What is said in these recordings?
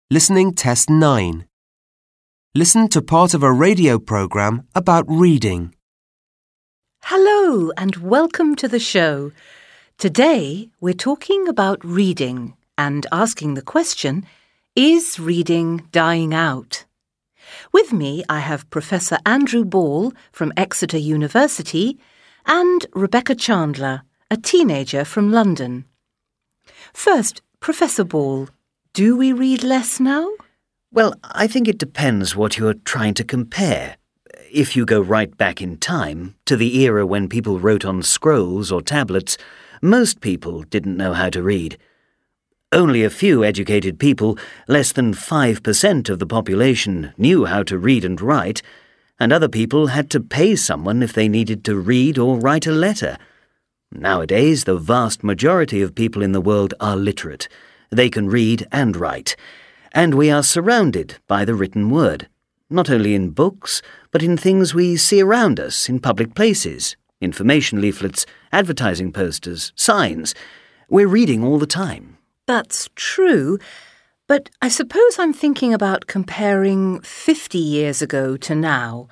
Listening Test 9. Listen to part of a radio program about reading. Hello and welcome to the show. Today we're talking about reading and asking the question, is reading dying out? With me I have Professor Andrew Ball from Exeter University and Rebecca Chandler, a teenager from London. First, Professor Ball, do we read less now? Well, I think it depends what you're trying to compare. If you go right back in time, to the era when people wrote on scrolls or tablets, most people didn't know how to read. Only a few educated people, less than 5% of the population, knew how to read and write, and other people had to pay someone if they needed to read or write a letter. Nowadays, the vast majority of people in the world are literate. They can read and write, and we are surrounded by the written word, not only in books, but in things we see around us in public places, information leaflets, advertising posters, signs. We're reading all the time. That's true, but I suppose I'm thinking about comparing 50 years ago to now.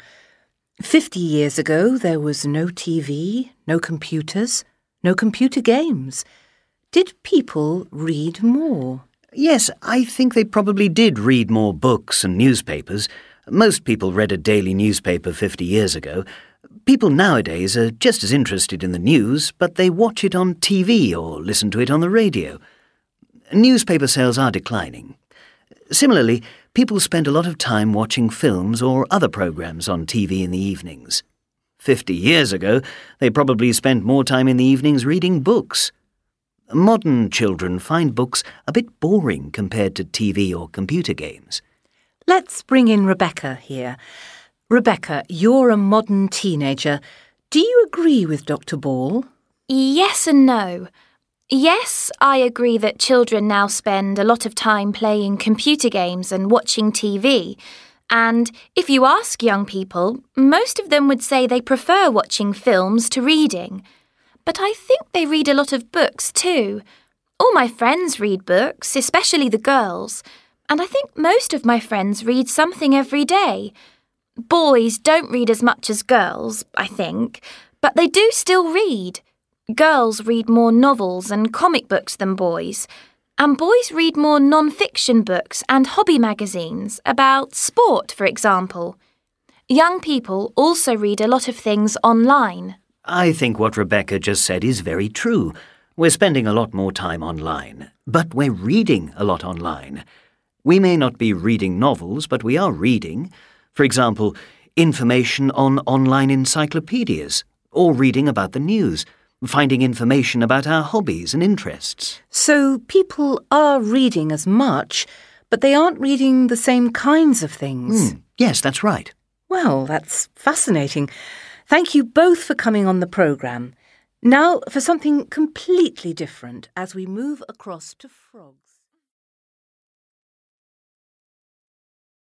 50 years ago, there was no TV, no computers, no computer games. Did people read more? Yes, I think they probably did read more books and newspapers. Most people read a daily newspaper 50 years ago. People nowadays are just as interested in the news, but they watch it on TV or listen to it on the radio. Newspaper sales are declining. Similarly, people spend a lot of time watching films or other programs on TV in the evenings. 50 years ago, they probably spent more time in the evenings reading books. Modern children find books a bit boring compared to TV or computer games. Let's bring in Rebecca here. Rebecca, you're a modern teenager. Do you agree with Dr. Ball? Yes and no. Yes, I agree that children now spend a lot of time playing computer games and watching TV. And if you ask young people, most of them would say they prefer watching films to reading. But I think they read a lot of books too. All my friends read books, especially the girls. And I think most of my friends read something every day. Boys don't read as much as girls, I think, but they do still read. Girls read more novels and comic books than boys, and boys read more non-fiction books and hobby magazines about sport, for example. Young people also read a lot of things online. I think what Rebecca just said is very true. We're spending a lot more time online, but we're reading a lot online. We may not be reading novels, but we are reading, for example, information on online encyclopedias, or reading about the news, finding information about our hobbies and interests. So people are reading as much, but they aren't reading the same kinds of things. Yes, that's right. Well, that's fascinating. Thank you both for coming on the programme. Now for something completely different as we move across to frogs.